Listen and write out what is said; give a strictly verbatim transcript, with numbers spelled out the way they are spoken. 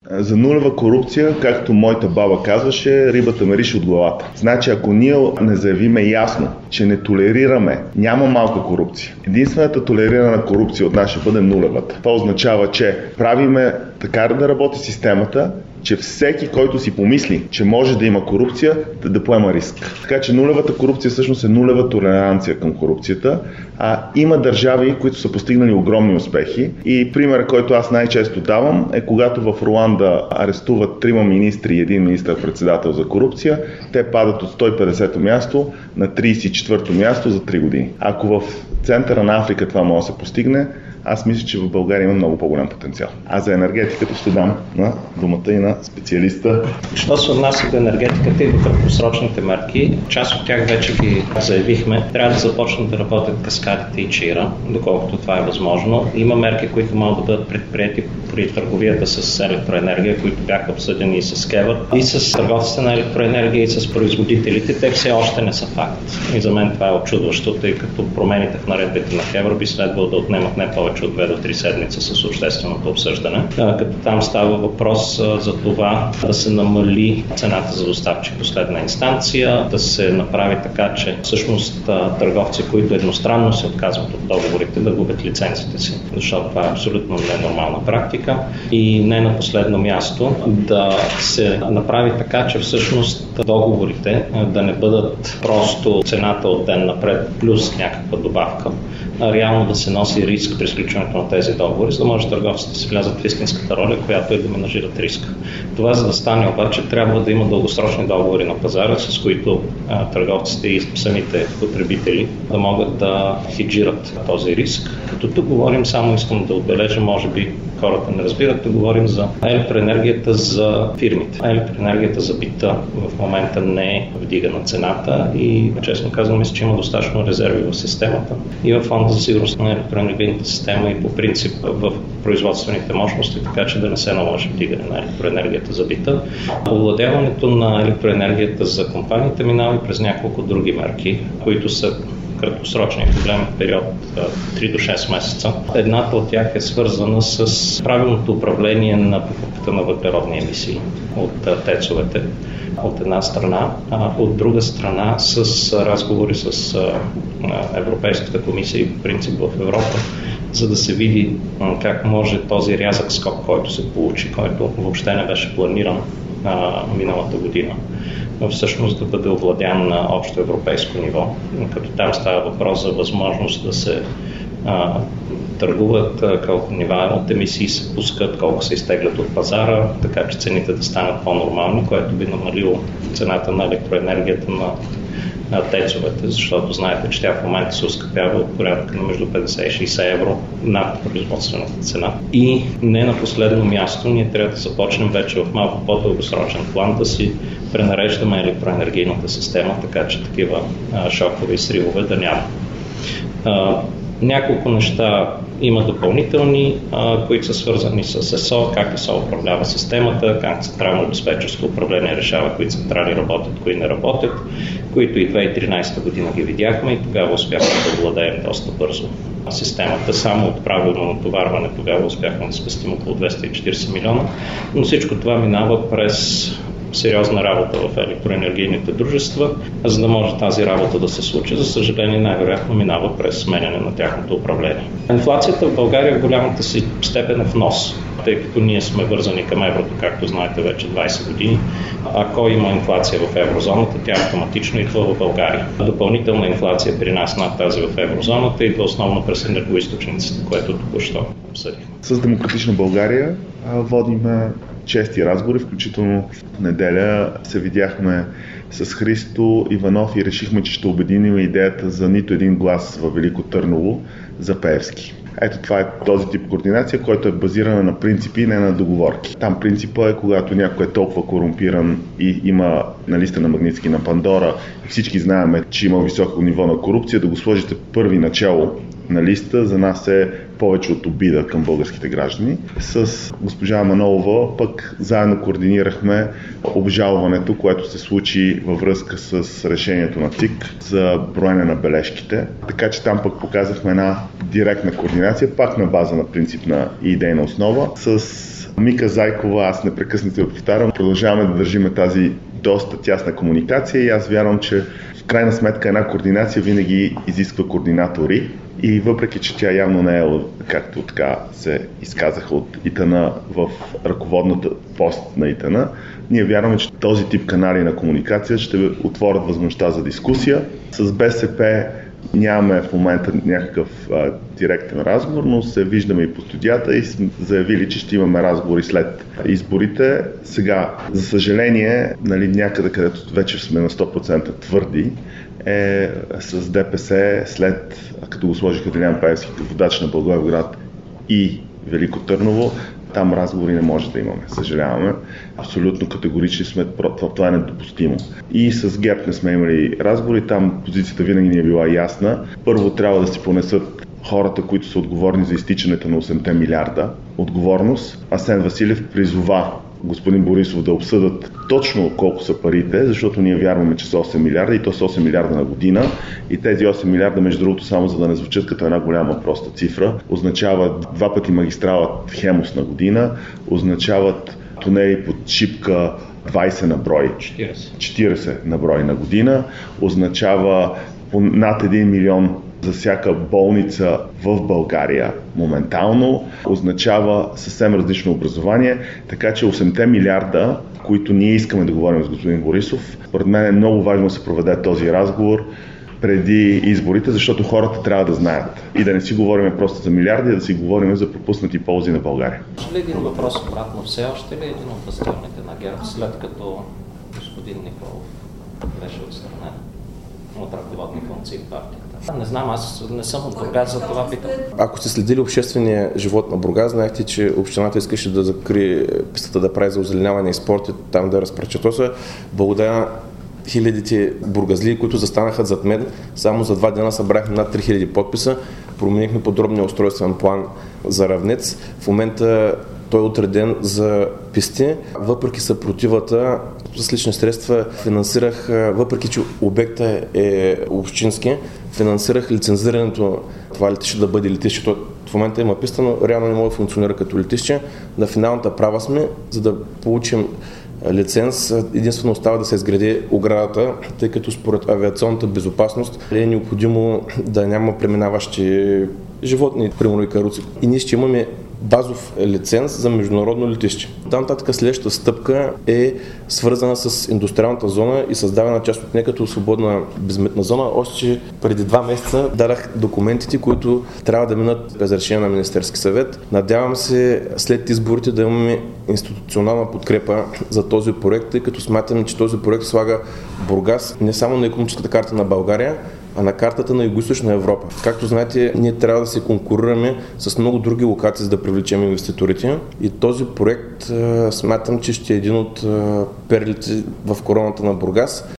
За нулева корупция, както моята баба казваше, рибата мерише от главата. Значи, ако ние не заявиме ясно, че не толерираме, няма малка корупция. Единствената толерирана корупция от нас ще бъде нулевата. Това означава, че правиме така да работи системата, че всеки, който си помисли, че може да има корупция, да, да поема риск. Така че нулевата корупция всъщност е нулева толеранция към корупцията. А има държави, които са постигнали огромни успехи. И пример, който аз най-често давам, е когато в Руанда арестуват трима министри и един министър-председател за корупция, те падат от сто и петдесето място на тридесет и четвърто място за три години. Ако в центъра на Африка това може да се постигне, аз мисля, че в България има много по-голям потенциал. А за енергетиката ще дам на думата и на специалиста. Що се отнася до енергетиката и до краткосрочните мерки, част от тях вече ги заявихме. Трябва да започнат да работят каскадите и чира, доколкото това е възможно. Има мерки, които могат да бъдат предприяти при търговията с електроенергия, които бяха обсъдени и с КЕВР, и с търговците на електроенергия, и с производителите. Те все още не са факт. И за мен това е очудващо, тъй като промените в наредбите на КЕВР би следвало да отнемат не повече от две до три седмици с общественото обсъждане, като там става въпрос за това да се намали цената за доставчик последна инстанция, да се направи така, че всъщност търговци, които едностранно се отказват от договорите, да губят лицензите си, защото това е абсолютно ненормална практика. И не на последно място да се направи така, че всъщност договорите да не бъдат просто цената от ден напред плюс някаква добавка, а реално да се носи риск при сключването на тези договори, за да може търговците да се влязат в истинската роля, която е да менажират риска. Това, за да стане обаче, трябва да има дългосрочни договори на пазара, с които а, търговците и самите потребители да могат да хеджират този риск. Като тук говорим, само искам да отбележа, може би хората не разбират, да говорим за електроенергията за фирмите. Електроенергията за бита в момента не е вдигана цената и, честно казвам, мисля, че има достатъчно резерви в системата и в фонда за сигурност на електроенергийната система и по принцип в производствените мощности, така че да не се наложи вдигане на електроенергията за бита. Овладяването на електроенергията за компаниите минава и през няколко други мерки, които са краткосрочния проблем в период три до шест месеца. Едната от тях е свързана с правилното управление на покупката на въглеродни емисии от тецовете от една страна, а от друга страна с разговори с Европейската комисия и по принцип в Европа, за да се види как може този рязък скок, който се получи, който въобще не беше планиран а, миналата година, всъщност да бъде овладян на общо европейско ниво, като там става въпрос за възможност да се а, търгуват колко нива от емисии се пускат, колко се изтеглят от пазара, така че цените да станат по-нормални, което би намалило цената на електроенергията на на тецовете, защото знаете, че тя в момента се оскъпява от порядка на между петдесет и шейсет евро над производствената цена. И не на последно място, ние трябва да започнем вече в малко по-дългосрочен план да си пренареждаме електроенергийната система, така че такива а, шокове и сривове да няма. А, няколко неща има допълнителни, а, които са свързани с ЕСО, как ЕСО управлява системата, как централно диспетчерско управление решава кои централи работят, кои не работят, които и две хиляди и тринадесета година ги видяхме и тогава успяхме да владеем доста бързо системата. Само от правилно натоварване тогава успяхме да спестим около двеста и четиридесет милиона, но всичко това минава през сериозна работа в електроенергийните дружества, за да може тази работа да се случи. За съжаление, най-вероятно минава през сменяне на тяхното управление. Инфлацията в България в голямата си степен е в нос, тъй като ние сме вързани към еврото, както знаете, вече двадесет години. Ако има инфлация в еврозоната, тя автоматично идва в България. Допълнителна инфлация при нас над тази в еврозоната идва основно през енергоизточниците, което току-що обсъдихме. С Демократична България водиме чести разговори, включително в неделя се видяхме с Христо Иванов и решихме, че ще обединим идеята за нито един глас във Велико Търново за Пеевски. Ето това е този тип координация, който е базирана на принципи, не на договорки. Там принципът е, когато някой е толкова корумпиран и има на листа на Магнитски на Пандора, всички знаем, че има високо ниво на корупция, да го сложите първи начало на листа, за нас е повече от обида към българските граждани. С госпожа Манолова пък заедно координирахме обжалването, което се случи във връзка с решението на ЦИК за броене на бележките. Така че там пък показахме една директна координация, пак на база на принципна и идейна основа, с Мика Зайкова, аз непрекъснато я повтарям, продължаваме да държиме тази доста тясна комуникация и аз вярвам, че в крайна сметка една координация винаги изисква координатори и въпреки, че тя явно не е, както така се изказаха от ИТН в ръководната пост на ИТН, ние вярваме, че този тип канали на комуникация ще отворят възможността за дискусия. С БСП нямаме в момента някакъв а, директен разговор, но се виждаме и по студията и сме заявили, че ще имаме разговори след изборите. Сега, за съжаление, нали, някъде, където вече сме на сто процента твърди, е с ДПС след, като го сложиха Делян Пеевски, водач на Благоевград и Велико Търново, там разговори не може да имаме, съжаляваме. Абсолютно категорични сме, това е недопустимо. И с ГЕРБ не сме имали разговори, там позицията винаги ни е била ясна. Първо трябва да си понесат хората, които са отговорни за изтичането на осемте милиарда отговорност. Асен Василев призова господин Борисов да обсъдат точно колко са парите, защото ние вярваме, че са осем милиарда и то са осем милиарда на година. И тези осем милиарда, между другото, само за да не звучат като една голяма проста цифра, означават два пъти магистрала Хемус на година, означават тунели под Шипка двайсет на брой, четирийсет на брой на година, означава над един милион за всяка болница в България моментално, означава съвсем различно образование, така че осемте милиарда, които ние искаме да говорим с господин Борисов, според мен е много важно да се проведе този разговор преди изборите, защото хората трябва да знаят и да не си говорим просто за милиарди, а да си говорим за пропуснати ползи на България. Ще ли един въпрос обратно? Все още ли е един от възглавните на ГЕРБ, след като господин Николов беше отстранен от ръководни функции в партията? Не знам, аз не съм от Бургас, за това питам. Ако сте следили обществения живот на Бургас, знаехте, че общината искаше да закрие пистата да прави за озеленяване и спорт и там да разпрача. То са благодаря хилядите бургазли, които застанаха зад мен. Само за два дена събрахме над три хиляди подписа, променихме подробния устройствен план за Равнец. В момента той е отреден за писти. Въпреки съпротивата, с лични средства финансирах, въпреки че обекта е общински, финансирах лицензирането това летище да бъде летище. В момента има писта, но реално не може да функционира като летище. На финалната права сме, за да получим лиценз, единствено остава да се изгради оградата, тъй като според авиационната безопасност е необходимо да няма преминаващи животни, примерно и каруци. И ние ще имаме базов лиценз за международно летище. Там нататък следващата стъпка е свързана с индустриалната зона и създавана част от нея като свободна безмитна зона. Още преди два месеца дадах документите, които трябва да минат без решение на Министерски съвет. Надявам се след изборите да имаме институционална подкрепа за този проект, тъй като смятам, че този проект слага Бургас не само на икономическата карта на България, а на картата на Югоизточна Европа. Както знаете, ние трябва да се конкурираме с много други локации, за да привлечем инвеститорите. И този проект смятам, че ще е един от перлите в короната на Бургас.